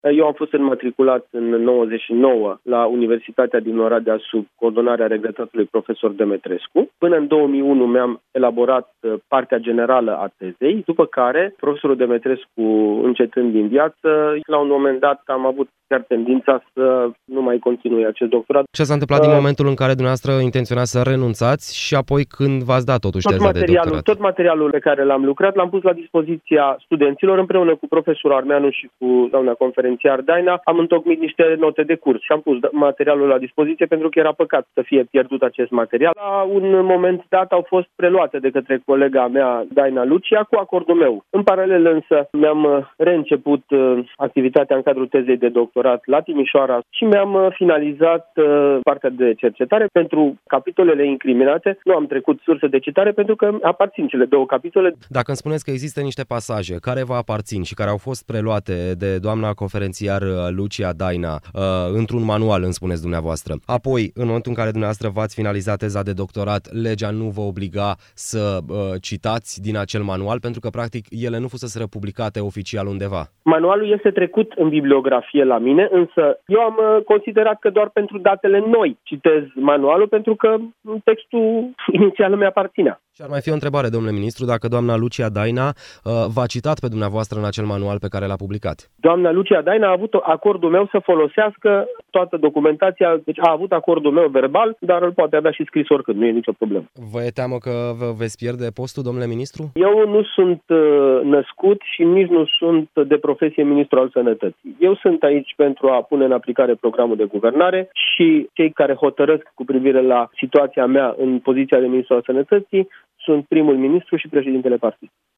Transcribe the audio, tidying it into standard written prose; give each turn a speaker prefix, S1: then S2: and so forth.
S1: Eu am fost înmatriculat în 99 la Universitatea din Oradea sub coordonarea regretatului profesor Demetrescu. Până în 2001 mi-am elaborat partea generală a tezei, după care profesorul Demetrescu, încetând din viață, la un moment dat am avut chiar tendința să nu mai continui acest doctorat.
S2: Ce s-a întâmplat din momentul în care dumneavoastră intenționați să renunțați și apoi când v-ați dat totuși teza de doctorat?
S1: Tot materialul pe care l-am lucrat l-am pus la dispoziția studenților împreună cu profesorul Armeanu și cu doamna conferențiar Daina. Am întocmit niște note de curs și am pus materialul la dispoziție pentru că era păcat să fie pierdut acest material. La un moment dat au fost preluate de către colega mea Daina Lucia cu acordul meu. În paralel însă mi-am reînceput activitatea în cadrul tezei de doctorat la Timișoara și mi-am finalizat partea de cercetare. Pentru capitolele incriminate nu am trecut sursă de citare pentru că aparțin cele două capitole.
S2: Dacă îmi spuneți că există niște pasaje care vă aparțin și care au fost preluate de doamna conferențiar Lucia Daina într-un manual, îmi spuneți dumneavoastră. Apoi, în momentul în care dumneavoastră v-ați finalizat teza de doctorat, legea nu vă obliga să citați din acel manual pentru că, practic, ele nu fuseseră publicate oficial undeva.
S1: Manualul este trecut în bibliografie la mine, însă eu am considerat că doar pentru datele noi citez manualul pentru că textul inițial mi aparținea.
S2: Și ar mai fi o întrebare, domnule ministru, dacă doamna Lucia Daina v-a citat pe dumneavoastră în acel manual pe care l-a publicat.
S1: Doamna Lucia Daina a avut acordul meu să folosească toată documentația, deci a avut acordul meu verbal, dar îl poate avea și scris oricând, nu e nicio problemă.
S2: Vă e teamă că vă veți pierde postul, domnule ministru?
S1: Eu nu sunt născut și nici nu sunt de profesie ministru al sănătății. Eu sunt aici pentru a pune în aplicare programul de guvernare și cei care hotărăsc cu privire la situația mea în poziția de ministru al sănătății sunt primul ministru și președintele partidului.